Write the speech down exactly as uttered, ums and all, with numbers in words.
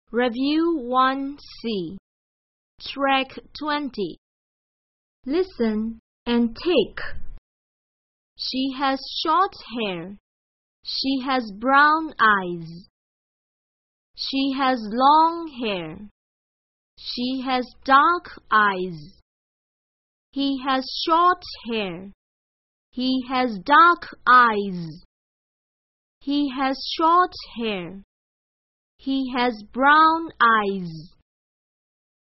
Review one C. Track twenty. Listen and tick. She has short hair. She has brown eyes. She has long hair. She has dark eyes. He has short hair. He has dark eyes. He has short hair. He has brown eyes.